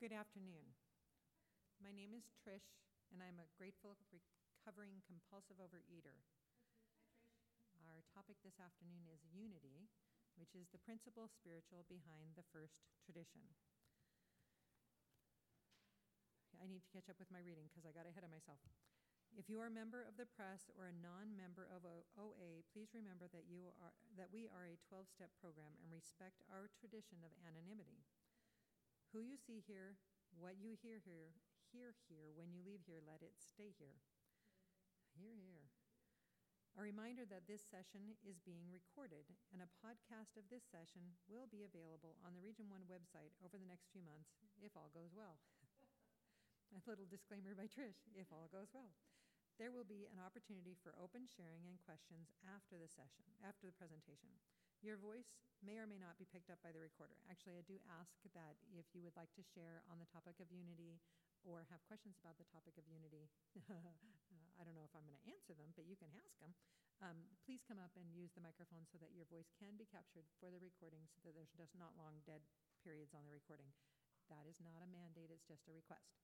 Good afternoon. My name is Trish, and I'm a grateful recovering compulsive overeater. Our topic this afternoon is unity, which is the principle spiritual behind the first tradition. I need to catch up with my reading because I got ahead of myself. If you are a member of the press or a non-member of OA, please remember that we are a 12-step program and respect our tradition of anonymity. Who you see here, what you hear here, when you leave here, let it stay here. Hear. A reminder that this session is being recorded, and a podcast of this session will be available on the Region 1 website over the next few months, if all goes well. A little disclaimer by Trish, if all goes well. There will be an opportunity for open sharing and questions after the presentation. Your voice may or may not be picked up by the recorder. Actually, I do ask that if you would like to share on the topic of unity or have questions about the topic of unity, I don't know if I'm going to answer them, but you can ask them. Please come up and use the microphone so that your voice can be captured for the recording so that there's just not long dead periods on the recording. That is not a mandate, it's just a request.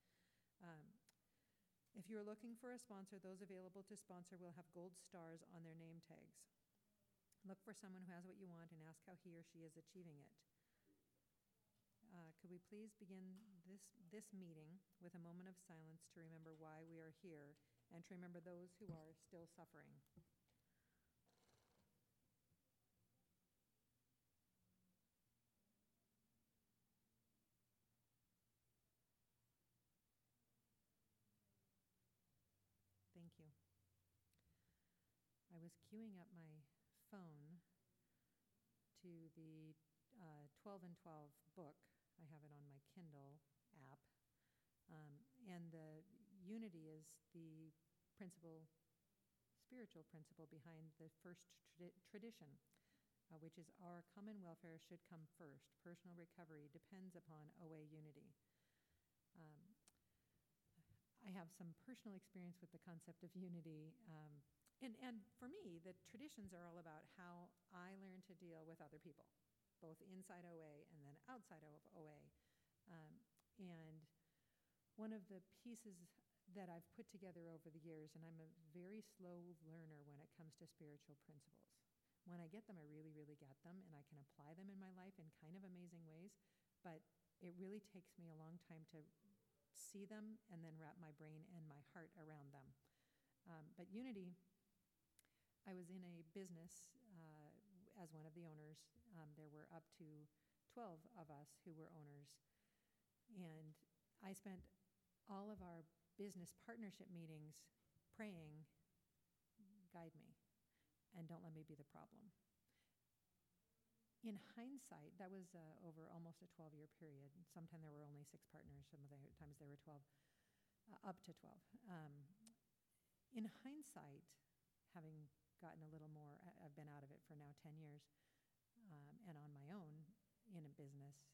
If you're looking for a sponsor, those available to sponsor will have gold stars on their name tags. Look for someone who has what you want and ask how he or she is achieving it. Could we please begin this meeting with a moment of silence to remember why we are here and to remember those who are still suffering? Thank you. I was queuing up my phone to the 12 and 12 book. I have it on my Kindle app. And the unity is the spiritual principle behind the first tradition, which is our common welfare should come first. Personal recovery depends upon OA unity. I have some personal experience with the concept of unity. And for me, the traditions are all about how I learn to deal with other people, both inside OA and then outside of OA. And one of the pieces that I've put together over the years, and I'm a very slow learner when it comes to spiritual principles. When I get them, I really, really get them, and I can apply them in my life in kind of amazing ways, but it really takes me a long time to see them and then wrap my brain and my heart around them. But unity, I was in a business as one of the owners. There were up to 12 of us who were owners. And I spent all of our business partnership meetings praying, guide me, and don't let me be the problem. In hindsight, that was over almost a 12-year period. Sometimes there were only 6 partners. Some of the times there were 12, up to 12. In hindsight, having gotten a little more, I've been out of it for now 10 years, and on my own in a business,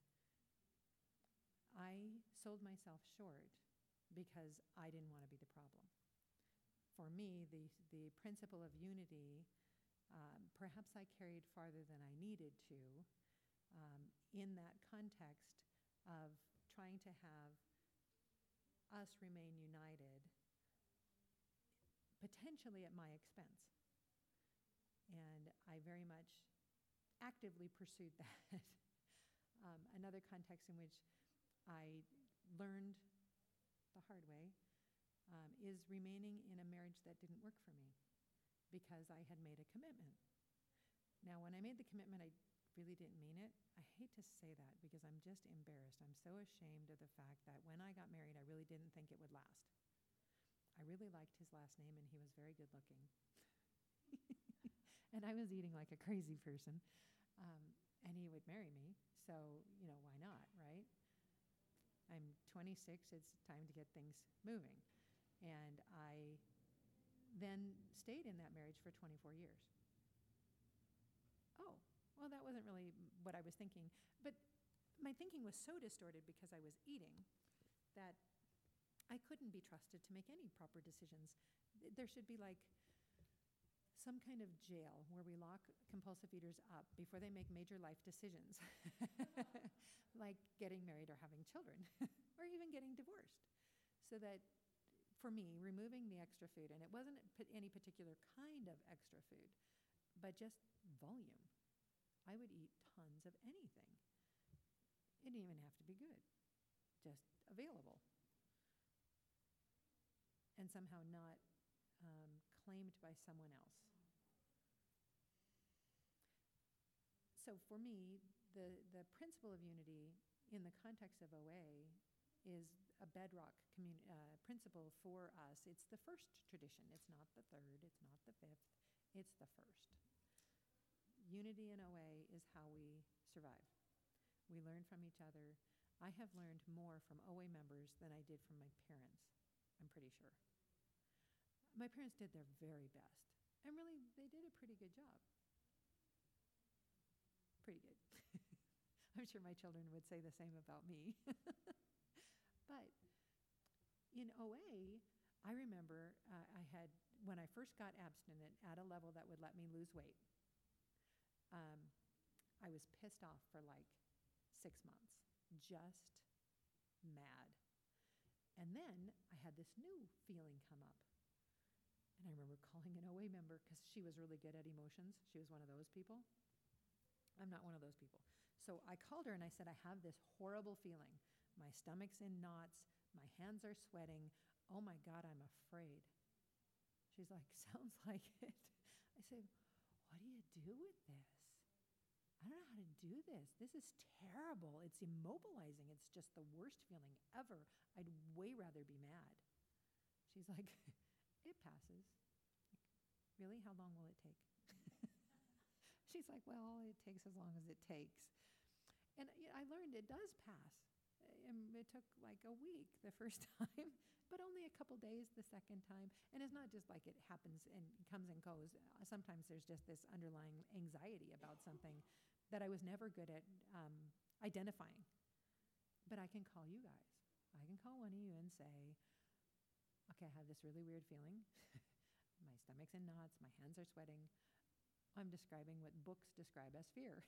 I sold myself short because I didn't want to be the problem. For me, the principle of unity, perhaps I carried farther than I needed to in that context of trying to have us remain united, potentially at my expense. And I very much actively pursued that. Another context in which I learned the hard way is remaining in a marriage that didn't work for me because I had made a commitment. Now, when I made the commitment, I really didn't mean it. I hate to say that because I'm just embarrassed. I'm so ashamed of the fact that when I got married, I really didn't think it would last. I really liked his last name, and he was very good looking. And I was eating like a crazy person. And he would marry me, so, why not, right? I'm 26, it's time to get things moving. And I then stayed in that marriage for 24 years. Oh, well, that wasn't really what I was thinking. But my thinking was so distorted because I was eating that I couldn't be trusted to make any proper decisions. There should be like some kind of jail where we lock compulsive eaters up before they make major life decisions, like getting married or having children. or even getting divorced. So that for me, removing the extra food, and it wasn't any particular kind of extra food, but just volume. I would eat tons of anything. It didn't even have to be good, just available. And somehow not claimed by someone else. So for me, the principle of unity in the context of OA is a bedrock principle for us. It's the first tradition. It's not the third. It's not the fifth. It's the first. Unity in OA is how we survive. We learn from each other. I have learned more from OA members than I did from my parents, I'm pretty sure. My parents did their very best. And really, they did a pretty good job. Pretty good. I'm sure my children would say the same about me. But in OA, I remember when I first got abstinent at a level that would let me lose weight, I was pissed off for like 6 months, just mad. And then I had this new feeling come up. And I remember calling an OA member because she was really good at emotions. She was one of those people. I'm not one of those people. So I called her and I said, I have this horrible feeling. My stomach's in knots. My hands are sweating. Oh my God, I'm afraid. She's like, sounds like it. I said, what do you do with this? I don't know how to do this. This is terrible. It's immobilizing. It's just the worst feeling ever. I'd way rather be mad. She's like, it passes. Like, really? How long will it take? She's like, well, it takes as long as it takes. And I learned it does pass. It took like a week the first time, but only a couple days the second time. And it's not just like it happens and comes and goes. Sometimes there's just this underlying anxiety about something that I was never good at identifying. But I can call you guys. I can call one of you and say, okay, I have this really weird feeling. My stomach's in knots. My hands are sweating. I'm describing what books describe as fear.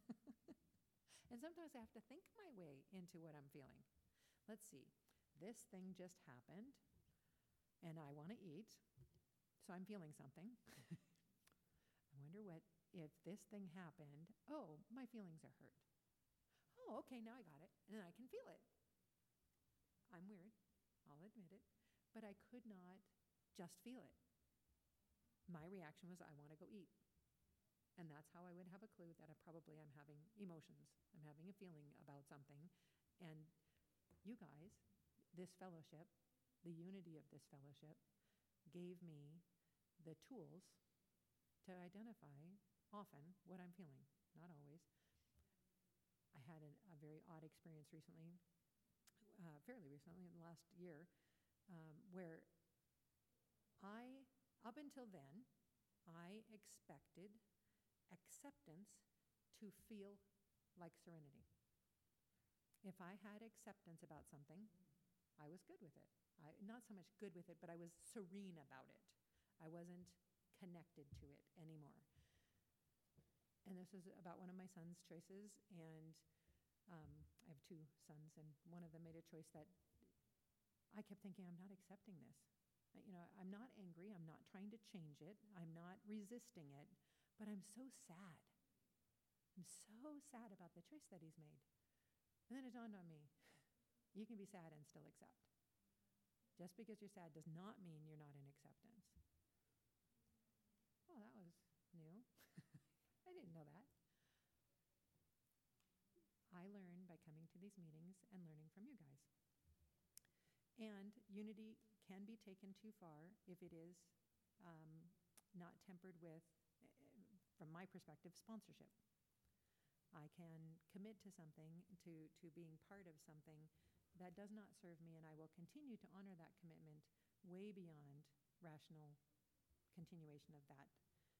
And sometimes I have to think my way into what I'm feeling. Let's see. This thing just happened, and I want to eat, so I'm feeling something. I wonder what, if this thing happened, oh, my feelings are hurt. Oh, okay, now I got it, and then I can feel it. I'm weird, I'll admit it, but I could not just feel it. My reaction was, I want to go eat. And that's how I would have a clue that I'm having emotions. I'm having a feeling about something. And you guys, this fellowship, the unity of this fellowship, gave me the tools to identify often what I'm feeling, not always. I had a very odd experience recently, fairly recently, in the last year, where up until then, I expected acceptance to feel like serenity. If I had acceptance about something, I was good with it. Not so much good with it, but I was serene about it. I wasn't connected to it anymore. And this was about one of my son's choices, and I have two sons, and one of them made a choice that I kept thinking, I'm not accepting this. I'm not angry. I'm not trying to change it. I'm not resisting it. But I'm so sad. I'm so sad about the choice that he's made. And then it dawned on me, you can be sad and still accept. Just because you're sad does not mean you're not in acceptance. Oh, that was new. I didn't know that. I learn by coming to these meetings and learning from you guys. And unity can be taken too far if it is not tempered with, from my perspective, sponsorship. I can commit to something, to being part of something that does not serve me, and I will continue to honor that commitment way beyond rational continuation of that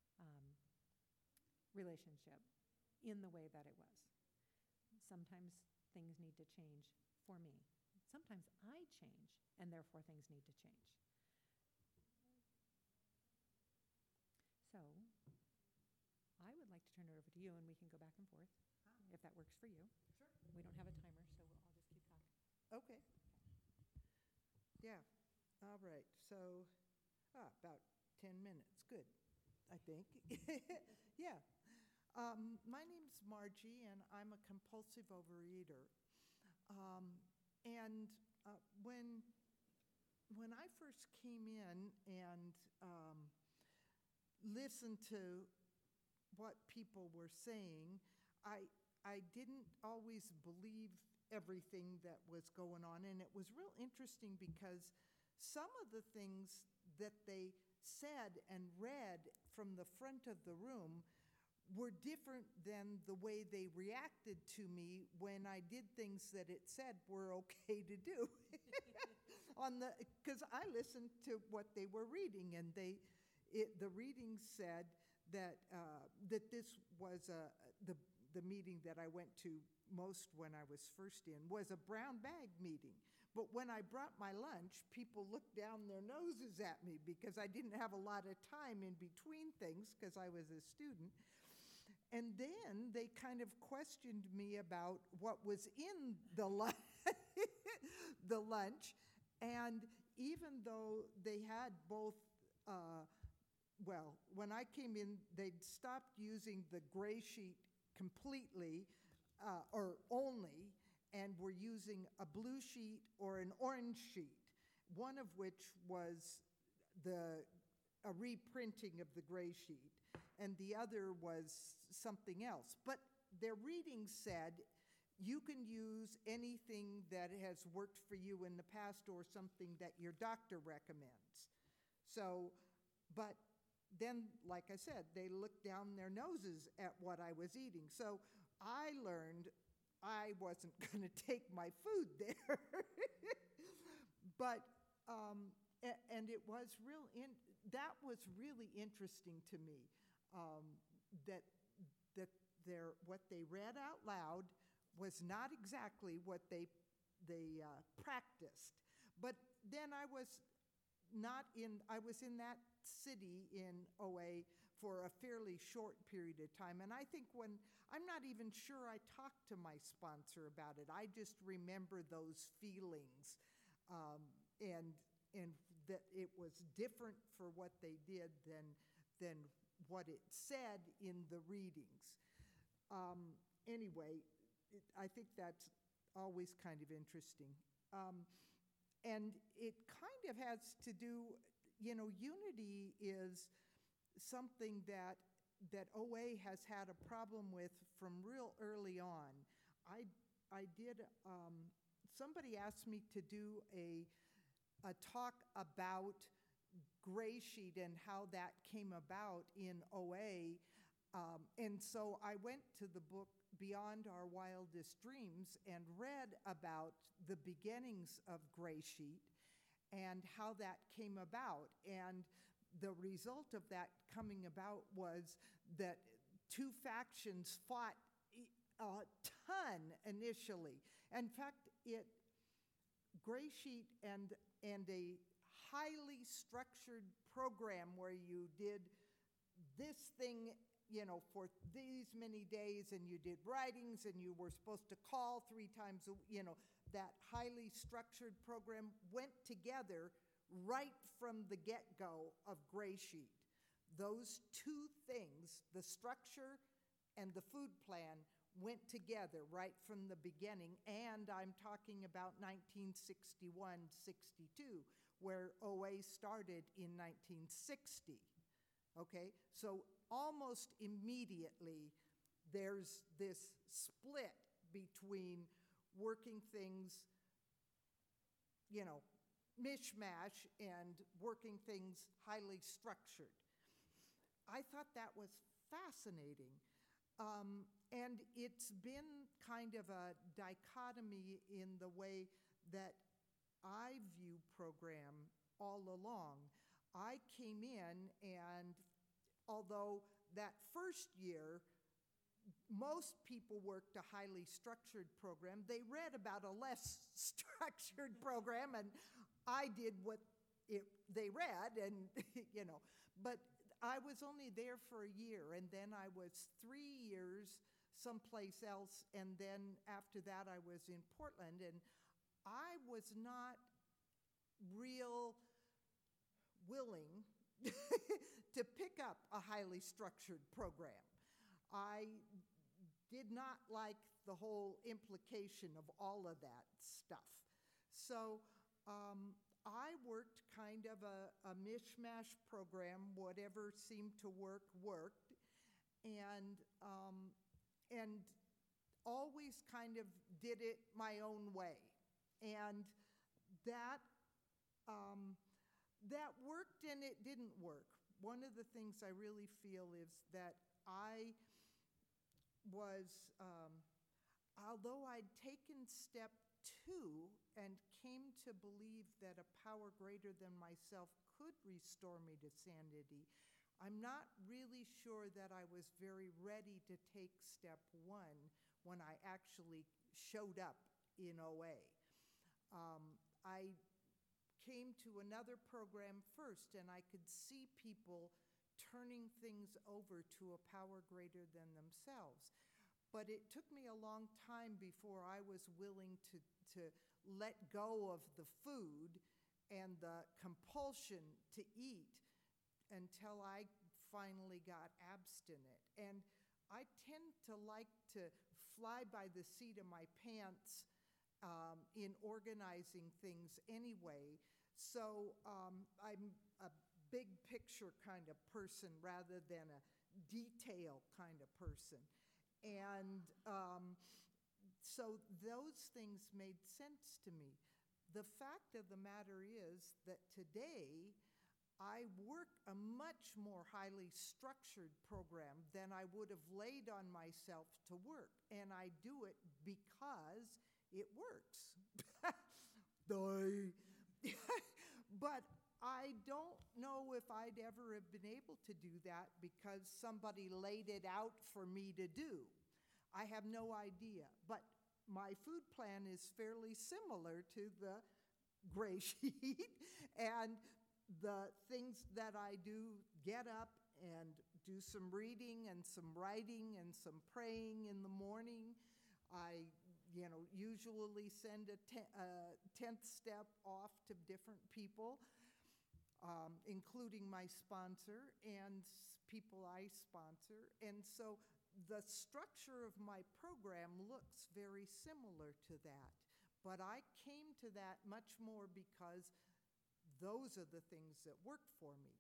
relationship in the way that it was. Sometimes things need to change for me. Sometimes I change, and therefore things need to change. So I would like to turn it over to you, and we can go back and forth, if that works for you. Sure. We don't have a timer, so I'll just keep talking. Okay. Yeah. All right. So, about 10 minutes. Good, I think. Yeah. My name's Margie, and I'm a compulsive overeater. Um, and when I first came in and listened to what people were saying, I didn't always believe everything that was going on, and it was real interesting because some of the things that they said and read from the front of the room were different than the way they reacted to me when I did things that it said were okay to do. Because I listened to what they were reading, and the reading said that this was the meeting that I went to most when I was first in was a brown bag meeting. But when I brought my lunch, people looked down their noses at me because I didn't have a lot of time in between things because I was a student. And then they kind of questioned me about what was in the the lunch. And even though they had both, when I came in, they'd stopped using the gray sheet completely or only, and were using a blue sheet or an orange sheet, one of which was a reprinting of the gray sheet, and the other was something else. But their reading said, you can use anything that has worked for you in the past or something that your doctor recommends. So, but then, like I said, they looked down their noses at what I was eating. So I learned I wasn't going to take my food there. But, and it was that was really interesting to me, that what they read out loud was not exactly what they practiced. But then I was in that city in OA for a fairly short period of time. And I think I'm not even sure I talked to my sponsor about it. I just remember those feelings, and that it was different for what they did than what it said in the readings. Anyway, I think that's always kind of interesting. And it kind of has to do, unity is something that OA has had a problem with from real early on. I did, somebody asked me to do a talk about gray sheet and how that came about in OA. And so I went to the book Beyond Our Wildest Dreams and read about the beginnings of gray sheet and how that came about. And the result of that coming about was that two factions fought a ton initially. In fact, gray sheet and a highly structured program where you did this thing, for these many days, and you did writings, and you were supposed to call 3 times, that highly structured program went together right from the get-go of gray sheet. Those two things, the structure and the food plan, went together right from the beginning. And I'm talking about 1961, 62, where OA started in 1960. Okay, so almost immediately there's this split between working things, mishmash, and working things highly structured. I thought that was fascinating. And it's been kind of a dichotomy in the way that I view program all along. I came in, and although that first year, most people worked a highly structured program, they read about a less structured program, and I did what they read, and, but I was only there for a year, and then I was 3 years someplace else, and then after that I was in Portland, and I was not real willing to pick up a highly structured program. I did not like the whole implication of all of that stuff. So I worked kind of a mishmash program, whatever seemed to work, worked, and always kind of did it my own way. And that worked and it didn't work. One of the things I really feel is that I was, although I'd taken step 2 and came to believe that a power greater than myself could restore me to sanity, I'm not really sure that I was very ready to take step 1 when I actually showed up in OA. I came to another program first, and I could see people turning things over to a power greater than themselves. But it took me a long time before I was willing to let go of the food and the compulsion to eat until I finally got abstinent. And I tend to like to fly by the seat of my pants in organizing things anyway. So I'm a big picture kind of person rather than a detail kind of person. And so those things made sense to me. The fact of the matter is that today I work a much more highly structured program than I would have laid on myself to work. And I do it because it works. But I don't know if I'd ever have been able to do that because somebody laid it out for me to do. I have no idea. But my food plan is fairly similar to the gray sheet. And the things that I do, get up and do some reading and some writing and some praying in the morning. I usually send a 10th step off to different people, including my sponsor and people I sponsor. And so the structure of my program looks very similar to that. But I came to that much more because those are the things that work for me.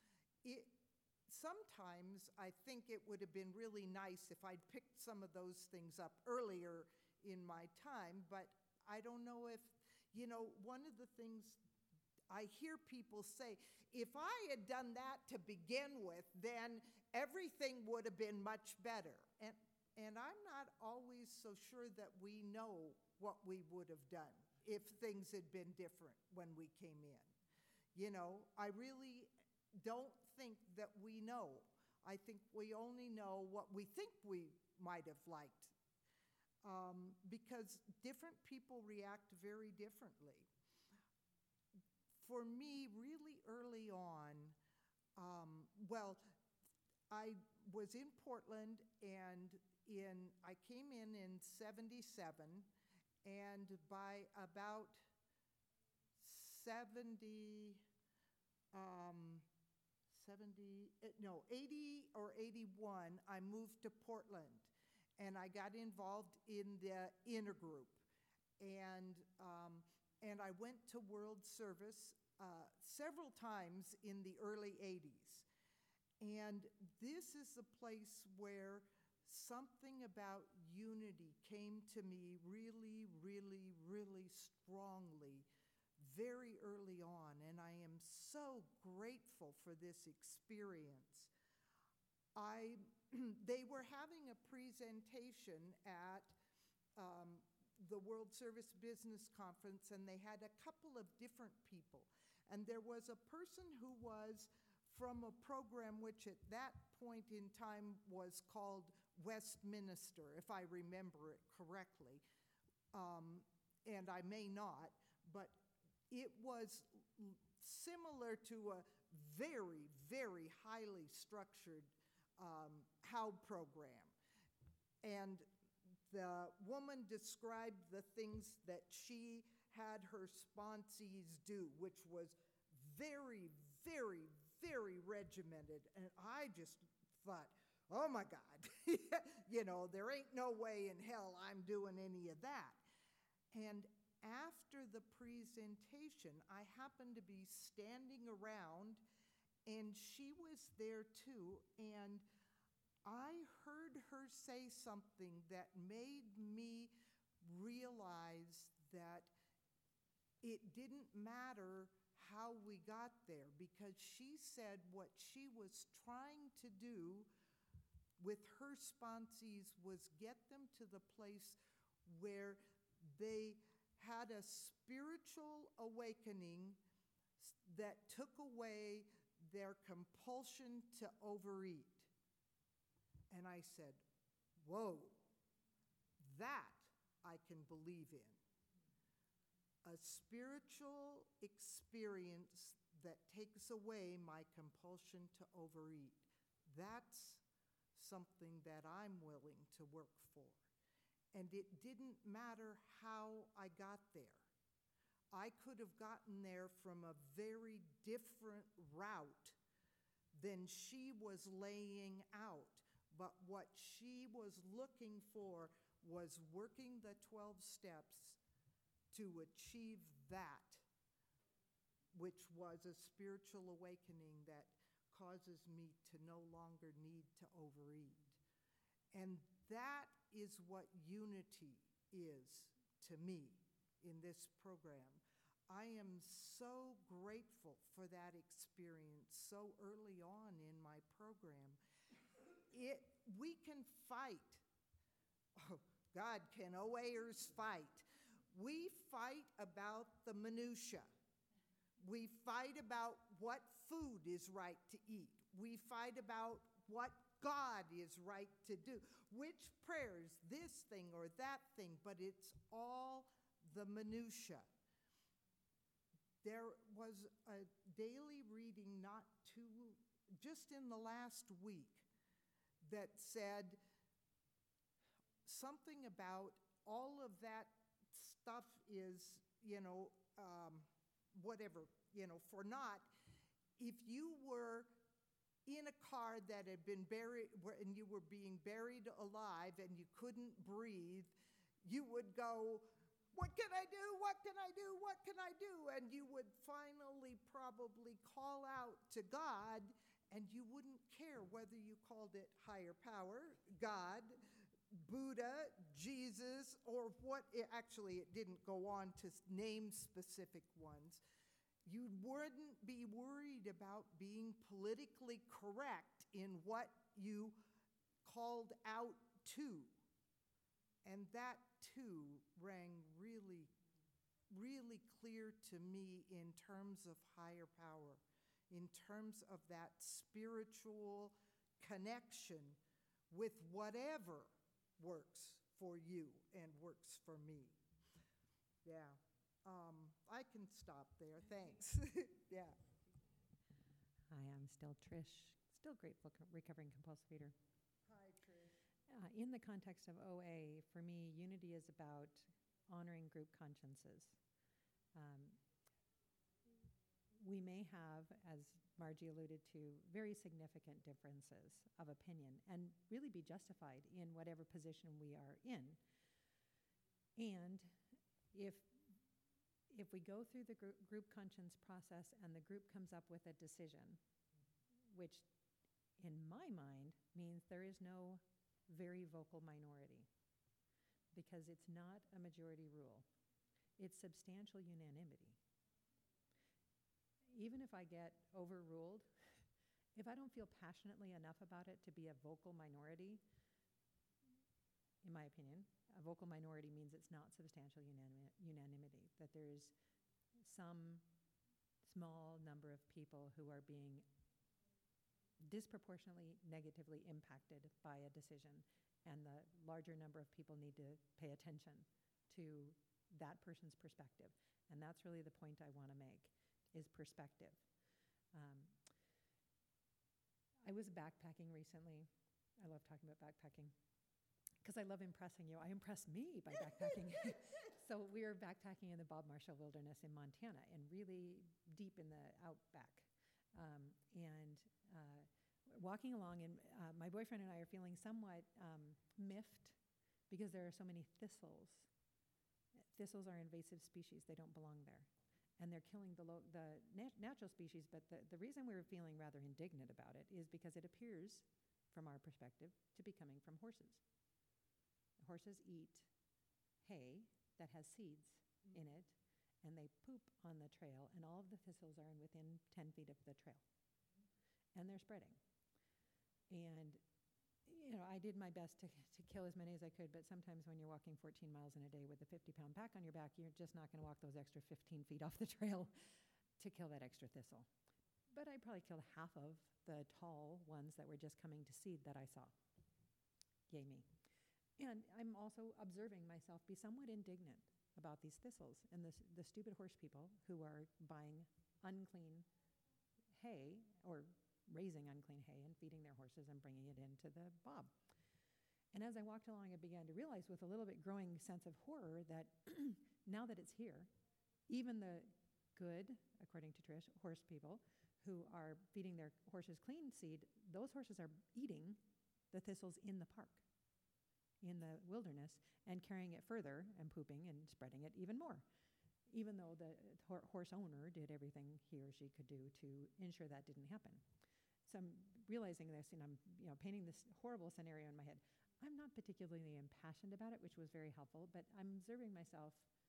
Sometimes I think it would have been really nice if I'd picked some of those things up earlier in my time, but I don't know if, one of the things I hear people say, if I had done that to begin with, then everything would have been much better. And I'm not always so sure that we know what we would have done if things had been different when we came in. I really don't think that we know. I think we only know what we think we might have liked. Because different people react very differently. For me, really early on, I was in Portland, and I came in 77, and by about 80 or 81, I moved to Portland. And I got involved in the intergroup, and I went to World Service several times in the early 80s. And this is the place where something about unity came to me really, really, really strongly very early on, and I am so grateful for this experience. They were having a presentation at the World Service Business Conference, and they had a couple of different people. And there was a person who was from a program which at that point in time was called Westminster, if I remember it correctly. And I may not, but it was similar to a very, very highly structured HOW program. And the woman described the things that she had her sponsees do, which was very, very, very regimented. And I just thought, oh my God, there ain't no way in hell I'm doing any of that. And after the presentation, I happened to be standing around, and she was there too, and I heard her say something that made me realize that it didn't matter how we got there, because she said what she was trying to do with her sponsees was get them to the place where they had a spiritual awakening that took away their compulsion to overeat. And I said, whoa, that I can believe in. A spiritual experience that takes away my compulsion to overeat. That's something that I'm willing to work for. And it didn't matter how I got there. I could have gotten there from a very different route than she was laying out. But what she was looking for was working the 12 steps to achieve that, which was a spiritual awakening that causes me to no longer need to overeat. And that is what unity is to me in this program. I am so grateful for that experience so early on in my program. We can fight. Oh, God, can OAers fight? We fight about the minutia. We fight about what food is right to eat. We fight about what God is right to do. Which prayers, this thing or that thing, but it's all the minutia. There was a daily reading just in the last week that said something about all of that stuff is, whatever, for naught. If you were in a car that had been buried, and you were being buried alive and you couldn't breathe, you would go, what can I do? What can I do? What can I do? And you would finally probably call out to God, and you wouldn't care whether you called it higher power, God, Buddha, Jesus, or what. Actually, it didn't go on to name specific ones. You wouldn't be worried about being politically correct in what you called out to. And that, too, rang really, really clear to me in terms of higher power, in terms of that spiritual connection with whatever works for you and works for me. Yeah. I can stop there. Thanks. Yeah. Hi, I'm still Trish, still grateful recovering compulsive eater. Hi, Trish. In the context of OA, for me, unity is about honoring group consciences. We may have, as Margie alluded to, very significant differences of opinion and really be justified in whatever position we are in. And if we go through the group conscience process and the group comes up with a decision, which in my mind means there is no very vocal minority, because it's not a majority rule. It's substantial unanimity. Even if I get overruled, if I don't feel passionately enough about it to be a vocal minority, in my opinion, a vocal minority means it's not substantial unanimity, that there's some small number of people who are being disproportionately negatively impacted by a decision, and the larger number of people need to pay attention to that person's perspective. And that's really the point I want to make, is perspective. I was backpacking recently. I love talking about backpacking. because I love impressing you. I impress me by backpacking. So we were backpacking in the Bob Marshall Wilderness in Montana and really deep in the outback. And walking along, and my boyfriend and I are feeling somewhat miffed because there are so many thistles. Thistles are invasive species. They don't belong there. And they're killing the natural species, but the reason we were feeling rather indignant about it is because it appears, from our perspective, to be coming from horses. Horses eat hay that has seeds in it, and they poop on the trail, and all of the thistles are within 10 feet of the trail. And they're spreading. And, I did my best to kill as many as I could, but sometimes when you're walking 14 miles in a day with a 50-pound pack on your back, you're just not going to walk those extra 15 feet off the trail to kill that extra thistle. But I probably killed half of the tall ones that were just coming to seed that I saw. Yay me. And I'm also observing myself be somewhat indignant about these thistles and the stupid horse people who are buying unclean hay or raising unclean hay and feeding their horses and bringing it into the bob. And as I walked along, I began to realize with a little bit growing sense of horror that now that it's here, even the good, according to Trish, horse people who are feeding their horses clean seed, those horses are eating the thistles in the park, in the wilderness, and carrying it further and pooping and spreading it even more, even though the horse owner did everything he or she could do to ensure that didn't happen. So I'm realizing this, and I'm painting this horrible scenario in my head. I'm not particularly impassioned about it, which was very helpful, but I'm observing myself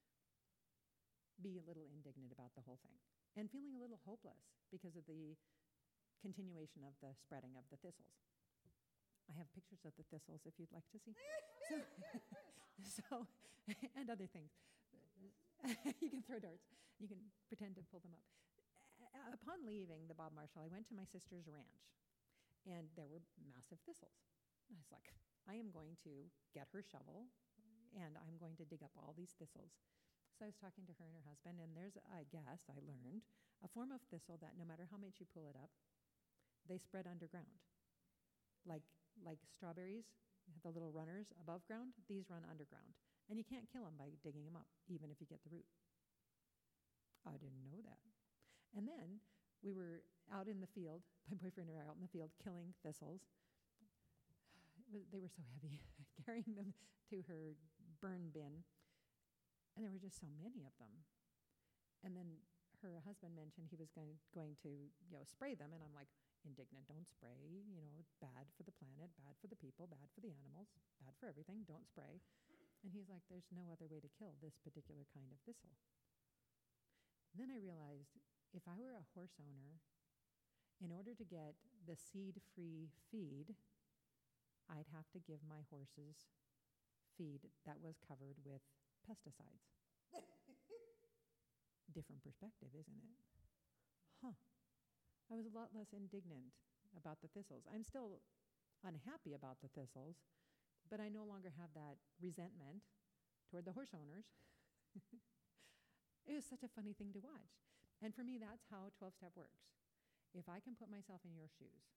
be a little indignant about the whole thing and feeling a little hopeless because of the continuation of the spreading of the thistles. I have pictures of the thistles if you'd like to see. So and other things. You can throw darts. You can pretend to pull them up. Upon leaving the Bob Marshall, I went to my sister's ranch, and there were massive thistles. And I was like, I am going to get her shovel, and I'm going to dig up all these thistles. So I was talking to her and her husband, and there's, I guess, I learned, a form of thistle that no matter how much you pull it up, they spread underground. Like strawberries, the little runners above ground, these run underground. And you can't kill them by digging them up, even if you get the root. I didn't know that. And then we were out in the field, my boyfriend and I were out in the field killing thistles. They were so heavy, carrying them to her burn bin. And there were just so many of them. And then her husband mentioned he was going to spray them. And I'm like, indignant, don't spray, bad for the planet, bad for the people, bad for the animals, bad for everything, don't spray. And he's like, there's no other way to kill this particular kind of thistle. And then I realized, if I were a horse owner, in order to get the seed-free feed, I'd have to give my horses feed that was covered with pesticides. Different perspective, isn't it? Huh. I was a lot less indignant about the thistles. I'm still unhappy about the thistles, but I no longer have that resentment toward the horse owners. It was such a funny thing to watch. And for me, that's how 12-step works. If I can put myself in your shoes,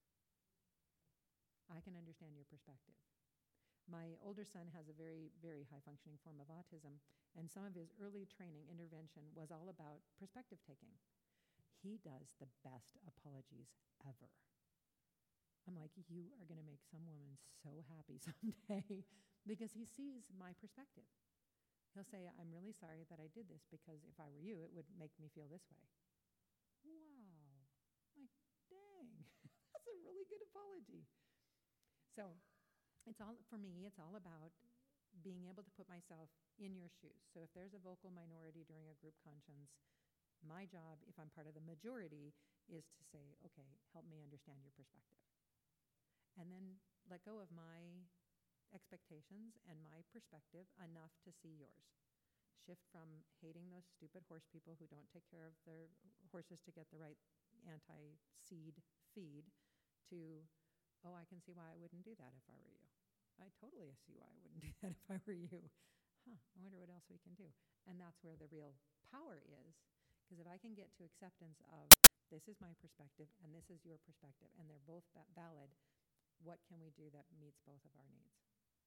I can understand your perspective. My older son has a very, very high-functioning form of autism, and some of his early training intervention was all about perspective taking. He does the best apologies ever. I'm like, you are going to make some woman so happy someday because he sees my perspective. He'll say, I'm really sorry that I did this because if I were you, it would make me feel this way. Wow. Like, dang, that's a really good apology. So for me, it's all about being able to put myself in your shoes. So if there's a vocal minority during a group conscience, my job, if I'm part of the majority, is to say, okay, help me understand your perspective. And then let go of my expectations and my perspective enough to see yours. Shift from hating those stupid horse people who don't take care of their horses to get the right anti-seed feed to, oh, I can see why I wouldn't do that if I were you. I totally see why I wouldn't do that if I were you. I wonder what else we can do. And that's where the real power is. Because if I can get to acceptance of this is my perspective and this is your perspective and they're both valid, what can we do that meets both of our needs?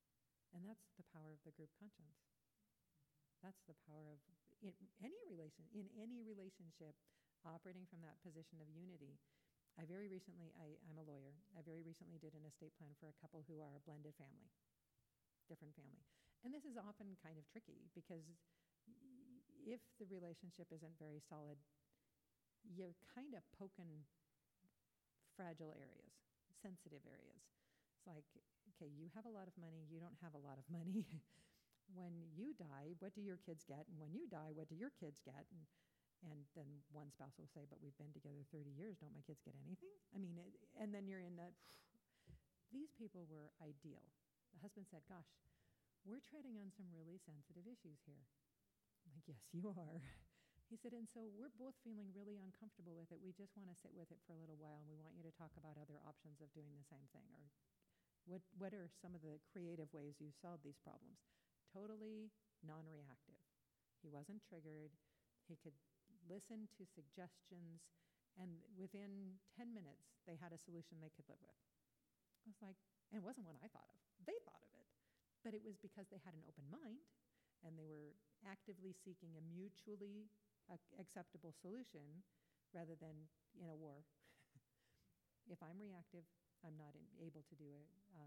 And that's the power of the group conscience. That's the power of in any relationship, operating from that position of unity. I'm a lawyer. I very recently did an estate plan for a couple who are a blended family, different family. And this is often kind of tricky because if the relationship isn't very solid, you're kind of poking fragile areas, sensitive areas. It's like, okay, you have a lot of money, you don't have a lot of money. When you die, what do your kids get? And when you die, what do your kids get? And then one spouse will say, but we've been together 30 years, don't my kids get anything? I mean, and then you're in that, these people were ideal. The husband said, gosh, we're treading on some really sensitive issues here. I'm like, yes, you are. He said, and so we're both feeling really uncomfortable with it. We just want to sit with it for a little while, and we want you to talk about other options of doing the same thing. Or what are some of the creative ways you solve these problems? Totally non-reactive. He wasn't triggered. He could listen to suggestions, and within 10 minutes, they had a solution they could live with. I was like, and it wasn't one I thought of. They thought of it. But it was because they had an open mind, and they were actively seeking a mutually acceptable solution rather than in a war. If I'm reactive, I'm not able to do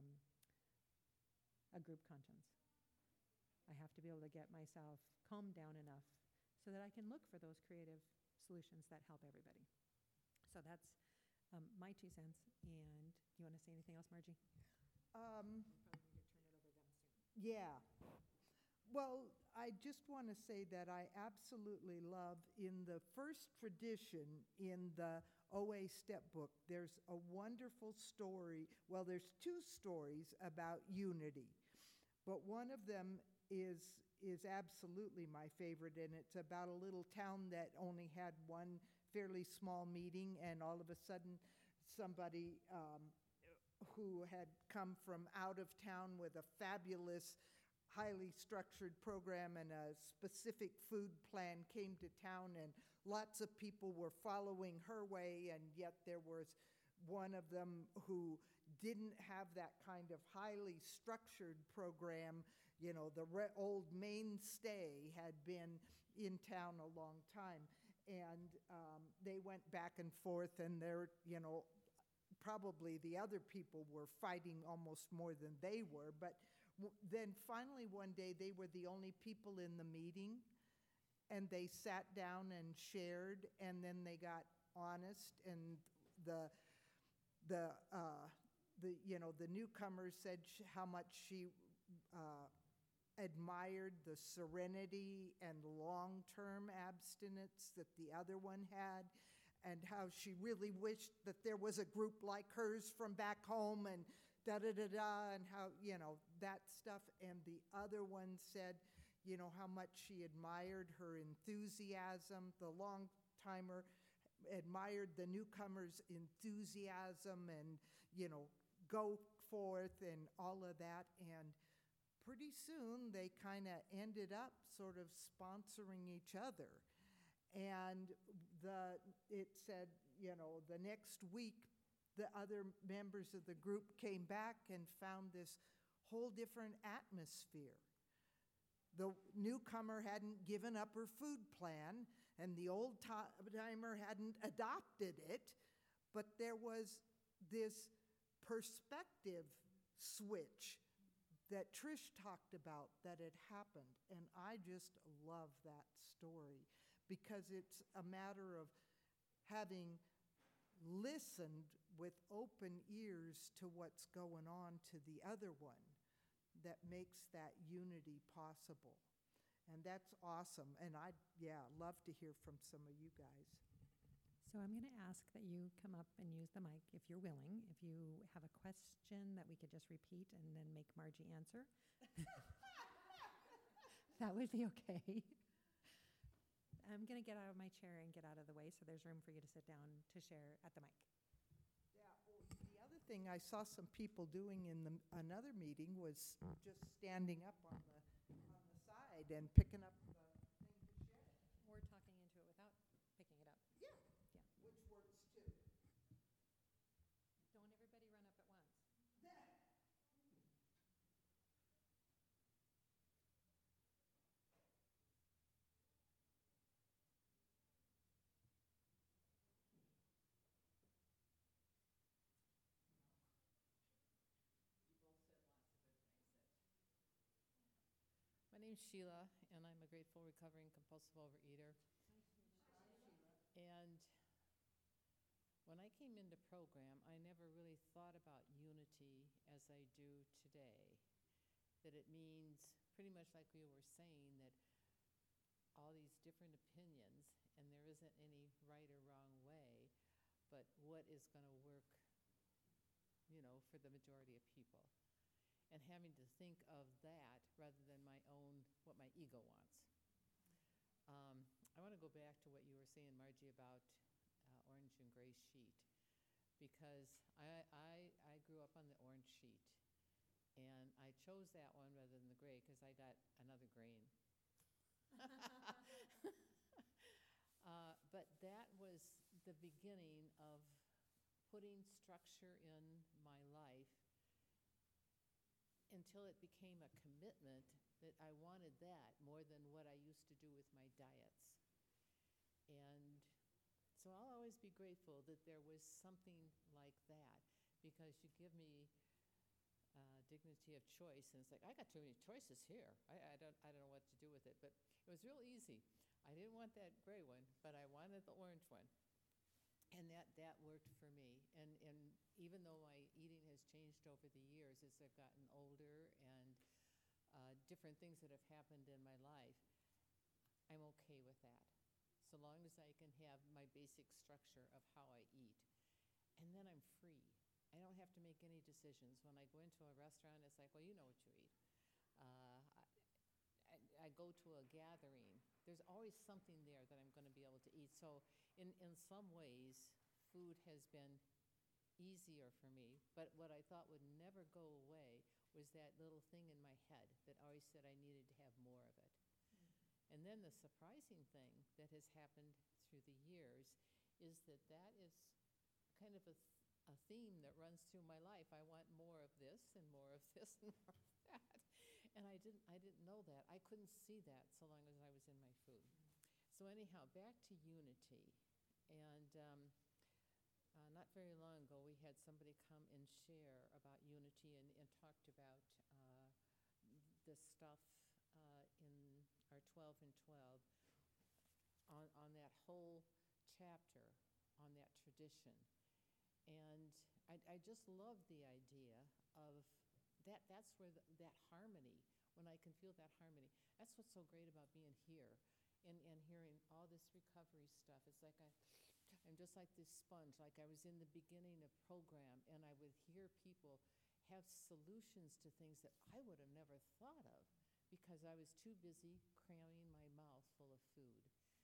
a group conscience. I have to be able to get myself calmed down enough so that I can look for those creative solutions that help everybody. So that's my 2 cents. And do you want to say anything else, Margie? Um, Probably need to turn it over to them soon. Yeah. Well, I just want to say that I absolutely love in the first tradition in the OA step book, there's a wonderful story. Well, there's 2 stories about unity, but one of them is absolutely my favorite, and it's about a little town that only had one fairly small meeting, and all of a sudden somebody who had come from out of town with a fabulous highly structured program and a specific food plan came to town, and lots of people were following her way, and yet there was one of them who didn't have that kind of highly structured program. You know, the old mainstay had been in town a long time, and they went back and forth, and they're, you know, probably the other people were fighting almost more than they were, but then finally one day they were the only people in the meeting, and they sat down and shared, and then they got honest, and the newcomer said how much she admired the serenity and long-term abstinence that the other one had, and how she really wished that there was a group like hers from back home, and da-da-da-da, and how, you know, that stuff. And the other one said, you know, how much she admired her enthusiasm. The long-timer admired the newcomer's enthusiasm and, you know, go forth and all of that. And pretty soon they kind of ended up sort of sponsoring each other. And it said, you know, the next week, the other members of the group came back and found this whole different atmosphere. The newcomer hadn't given up her food plan, and the old-timer hadn't adopted it, but there was this perspective switch that Trish talked about that had happened, and I just love that story because it's a matter of having listened with open ears to what's going on to the other one that makes that unity possible. And that's awesome. And I'd, love to hear from some of you guys. So I'm going to ask that you come up and use the mic if you're willing. If you have a question that we could just repeat and then make Margie answer, that would be okay. I'm going to get out of my chair and get out of the way so there's room for you to sit down to share at the mic. Yeah, the other thing I saw some people doing in another meeting was just standing up on the side and picking up the thing to share. Or talking into it without picking it up. Yeah, Yeah. which works too. Don't everybody run up at once. name's Sheila, and I'm a grateful, recovering, compulsive overeater. And when I came into program, I never really thought about unity as I do today. That it means, pretty much like we were saying, that all these different opinions, and there isn't any right or wrong way, but what is going to work, for the majority of people. And having to think of that rather than my own, what my ego wants. I want to go back to what you were saying, Margie, about orange and gray sheet, because I grew up on the orange sheet, and I chose that one rather than the gray because I got another grain. But that was the beginning of putting structure in my life until it became a commitment that I wanted that more than what I used to do with my diets. And so I'll always be grateful that there was something like that, because you give me dignity of choice, and it's like, I got too many choices here. I don't know what to do with it, but it was real easy. I didn't want that gray one, but I wanted the orange one. And that worked for me. And even though my eating has changed over the years as I've gotten older and different things that have happened in my life, I'm okay with that. So long as I can have my basic structure of how I eat. And then I'm free. I don't have to make any decisions. When I go into a restaurant, it's like, well, you know what you eat. I go to a gathering. There's always something there that I'm going to be able to eat. So in some ways, food has been easier for me. But what I thought would never go away was that little thing in my head that always said I needed to have more of it. And then the surprising thing that has happened through the years is that is kind of a theme that runs through my life. I want more of this and more of this and more of that. And I didn't know that. I couldn't see that so long as I was in my food. So anyhow, back to unity. And not very long ago, we had somebody come and share about unity and talked about the stuff in our 12 and 12 on that whole chapter, on that tradition. And I just love the idea of that's where that harmony, when I can feel that harmony. That's what's so great about being here and hearing all this recovery stuff. It's like I'm just like this sponge, like I was in the beginning of program, and I would hear people have solutions to things that I would have never thought of because I was too busy cramming my mouth full of food.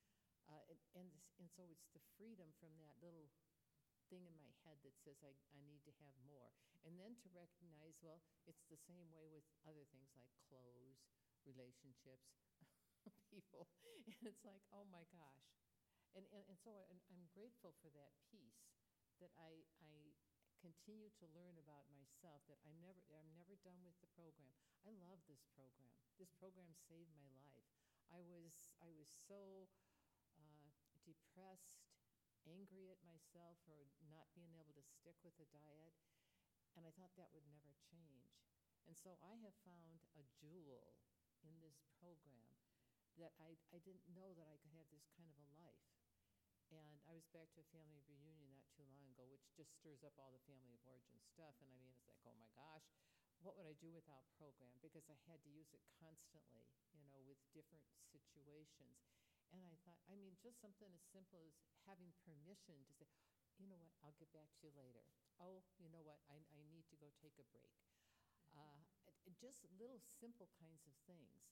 And so it's the freedom from that little thing in my head that says I need to have more. And then to recognize, well, it's the same way with other things like clothes, relationships, people. And it's like, oh my gosh. And so I'm grateful for that piece, that I continue to learn about myself, that I'm never done with the program. I love this program. This program saved my life. I was so depressed, angry at myself for not being able to stick with a diet, and I thought that would never change. And so I have found a jewel in this program that I didn't know that I could have this kind of a life. And I was back to a family reunion not too long ago, which just stirs up all the family of origin stuff. And I mean, it's like, oh my gosh, what would I do without program? Because I had to use it constantly, with different situations. And I thought, just something as simple as having permission to say, you know what, I'll get back to you later. Oh, you know what, I need to go take a break. Just little simple kinds of things.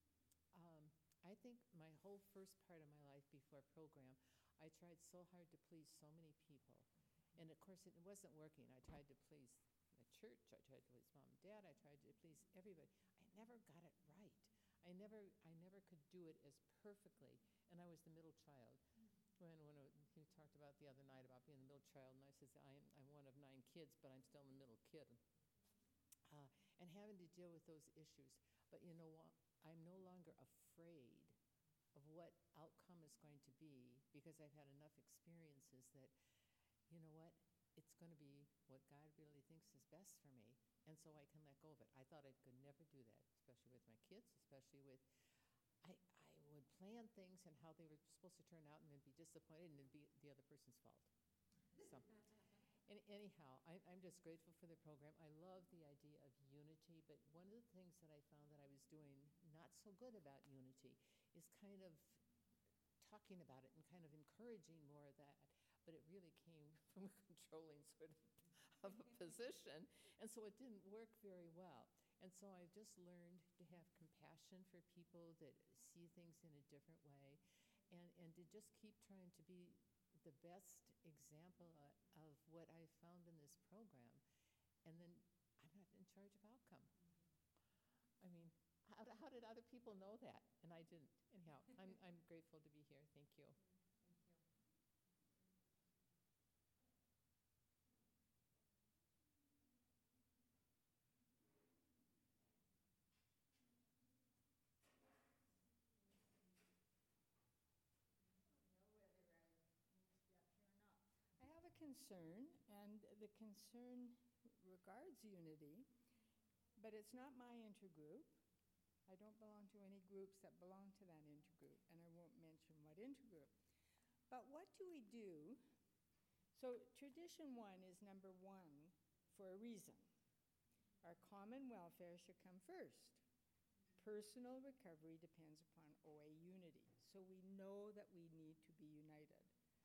I think my whole first part of my life before program, I tried so hard to please so many people. And of course, it wasn't working. I tried to please the church. I tried to please mom and dad. I tried to please everybody. I never got it right. I never could do it as perfectly. And I was the middle child. When he talked about the other night about being the middle child, and I said, I'm one of 9 kids, but I'm still the middle kid. And having to deal with those issues. But you know what? I'm no longer afraid of what outcome is going to be, because I've had enough experiences that, you know what, it's going to be what God really thinks is best for me. and so I can let go of it. I thought I could never do that, especially with my kids, especially with, I would plan things and how they were supposed to turn out and then be disappointed and then be the other person's fault. So, anyhow, I'm just grateful for the program. I love the idea of unity, but one of the things that I found that I was doing not so good about unity is kind of talking about it and kind of encouraging more of that. But it really came from a controlling sort of a position, and so it didn't work very well. And so I've just learned to have compassion for people that see things in a different way, and to just keep trying to be the best example of what I found in this program. And then I'm not in charge of outcome. I mean, how did other people know that? And I didn't. Anyhow, I'm grateful to be here. Thank you. Thank you. I have a concern, and the concern regards unity, but it's not my intergroup. I don't belong to any groups that belong to that intergroup, and I won't mention what intergroup. But what do we do? So tradition 1 is number 1 for a reason. Our common welfare should come first. Personal recovery depends upon OA unity. So we know that we need to be united.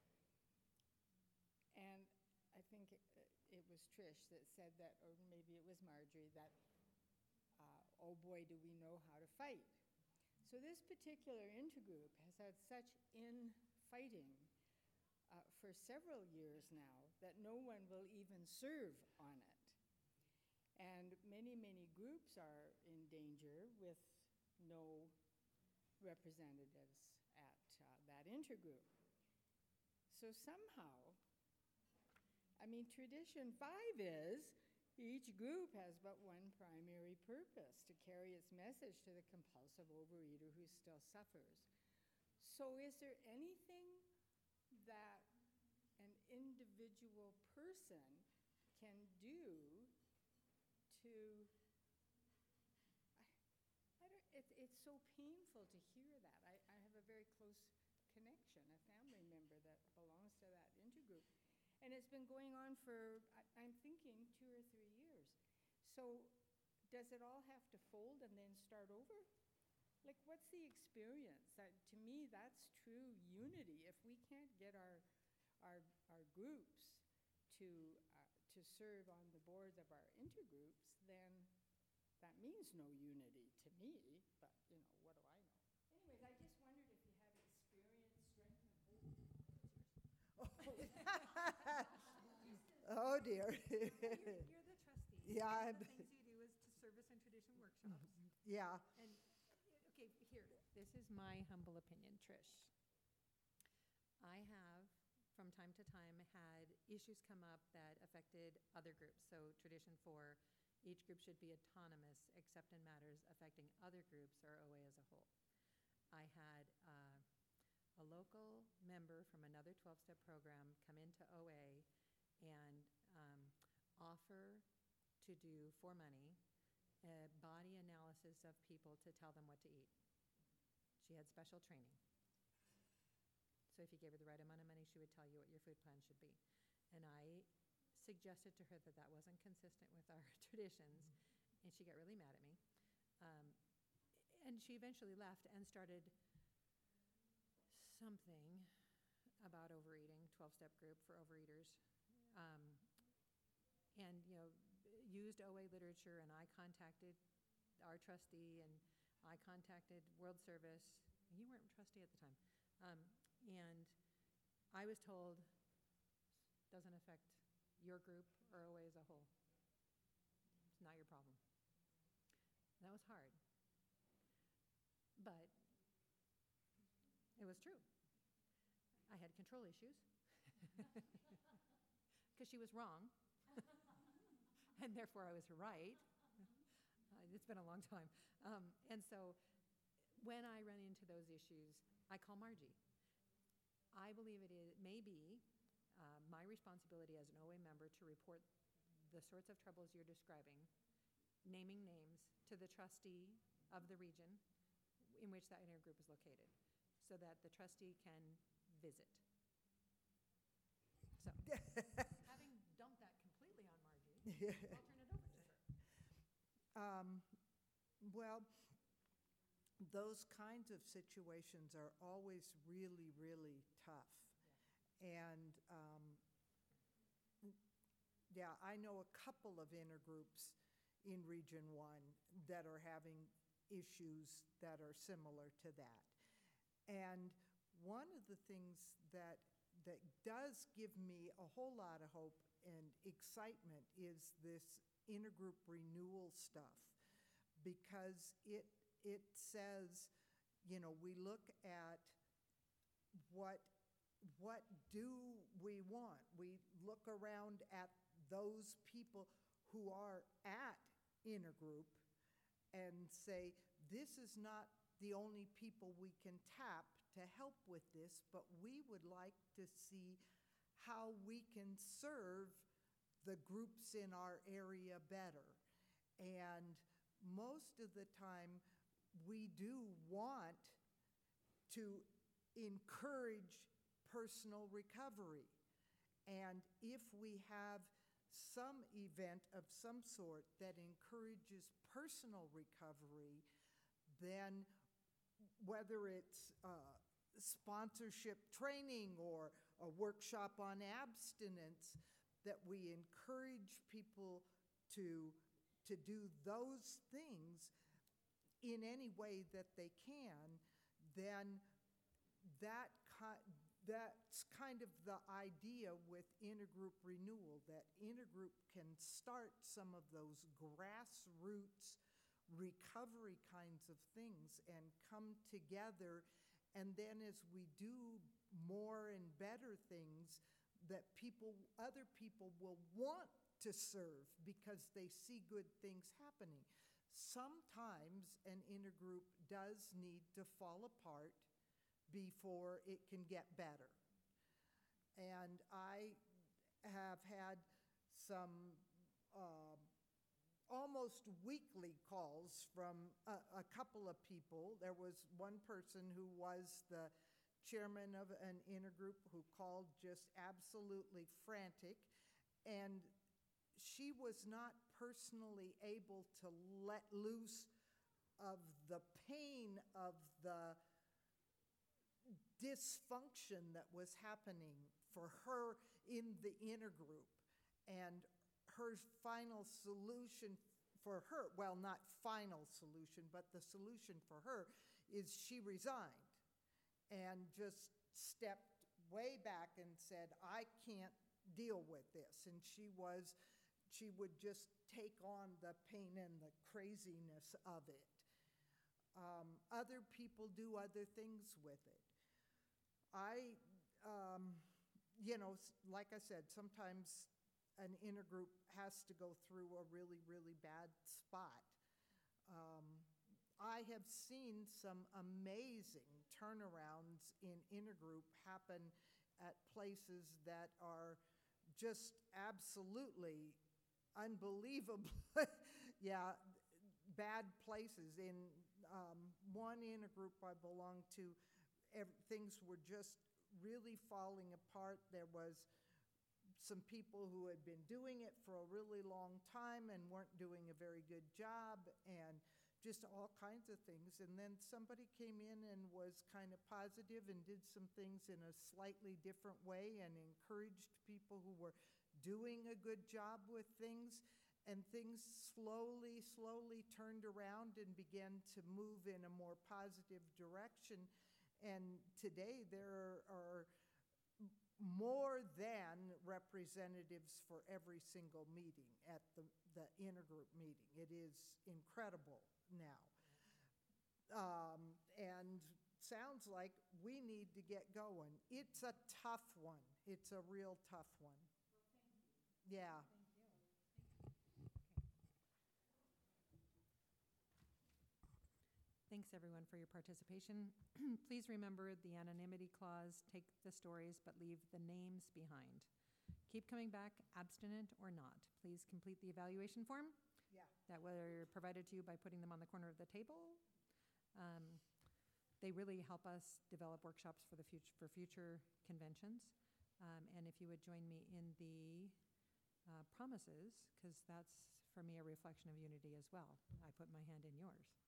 And I think it was Trish that said that, or maybe it was Marjorie, that, oh boy, do we know how to fight. So this particular intergroup has had such infighting for several years now that no one will even serve on it. And many, many groups are in danger with no representatives at that intergroup. So somehow, I mean, tradition 5 is each group has but one primary purpose, to carry its message to the compulsive overeater who still suffers. So is there anything that an individual person can do to, it's so painful to hear that. I have a very close connection, a family member that belongs to that intergroup. And it's been going on for, I'm thinking, 2 or 3 years. So does it all have to fold and then start over? Like, what's the experience? To me, that's true unity. If we can't get our groups to serve on the boards of our intergroups, then that means no unity to me. But, you know, what do I know? Anyways, I just wondered if you had experience, strength, and hope. Oh, dear. You're the trustee. Yeah, One of the things you do is to service and tradition workshops. Yeah. And, okay, here, this is my humble opinion, Trish. I have, from time to time, had issues come up that affected other groups. So tradition 4, each group should be autonomous except in matters affecting other groups or OA as a whole. I had a local member from another 12-step program come into OA and offer to do, for money, a body analysis of people to tell them what to eat. She had special training. So if you gave her the right amount of money, she would tell you what your food plan should be. And I suggested to her that that wasn't consistent with our traditions, and she got really mad at me. And she eventually left and started something about overeating, 12-step group for overeaters. And, you know, used OA literature, and I contacted our trustee, and I contacted World Service. You weren't trustee at the time. And I was told, doesn't affect your group or OA as a whole. It's not your problem. And that was hard. But it was true. I had control issues because she was wrong, and therefore I was right. It's been a long time. And so when I run into those issues, I call Margie. I believe it may be my responsibility as an OA member to report the sorts of troubles you're describing naming names to the trustee of the region in which that intergroup is located, so that the trustee can visit. So, having dumped that completely on Margie, I'll turn it over to her. Well, those kinds of situations are always really, really tough. And yeah, I know a couple of intergroups in Region 1 that are having issues that are similar to that. And one of the things that does give me a whole lot of hope and excitement is this intergroup renewal stuff, because it says, you know, we look at what do we want? We look around at those people who are at intergroup and say, this is not the only people we can tap to help with this, but we would like to see how we can serve the groups in our area better. And most of the time, we do want to encourage personal recovery. And if we have some event of some sort that encourages personal recovery, then whether it's sponsorship training or a workshop on abstinence, that we encourage people to do those things in any way that they can, then that's kind of the idea with intergroup renewal, that intergroup can start some of those grassroots recovery kinds of things and come together. And then as we do more and better things, that other people will want to serve because they see good things happening. Sometimes an intergroup does need to fall apart before it can get better. And I have had some almost weekly calls from a couple of people. There was one person who was the chairman of an intergroup who called just absolutely frantic, and she was not personally able to let loose of the pain of the dysfunction that was happening for her in the intergroup. And her final solution for her, well, not final solution, but the solution for her is she resigned and just stepped way back and said, I can't deal with this. And she would just take on the pain and the craziness of it. Other people do other things with it. Like I said, sometimes an intergroup has to go through a really, really bad spot. I have seen some amazing turnarounds in intergroup happen at places that are just absolutely unbelievable. Yeah, bad places. In one intergroup I belonged to, things were just really falling apart. There was some people who had been doing it for a really long time and weren't doing a very good job, and just all kinds of things. And then somebody came in and was kind of positive and did some things in a slightly different way and encouraged people who were doing a good job with things. And things slowly turned around and began to move in a more positive direction. And today there are more than representatives for every single meeting at the intergroup meeting. It is incredible now. And sounds like we need to get going. It's a tough one. It's a real tough one. Well, thank you. Yeah. Thanks, everyone, for your participation. Please remember the anonymity clause. Take the stories, but leave the names behind. Keep coming back, abstinent or not. Please complete the evaluation form. Yeah. that were provided to you by putting them on the corner of the table. They really help us develop workshops for future conventions. And if you would join me in the promises, because that's, for me, a reflection of unity as well. I put my hand in yours.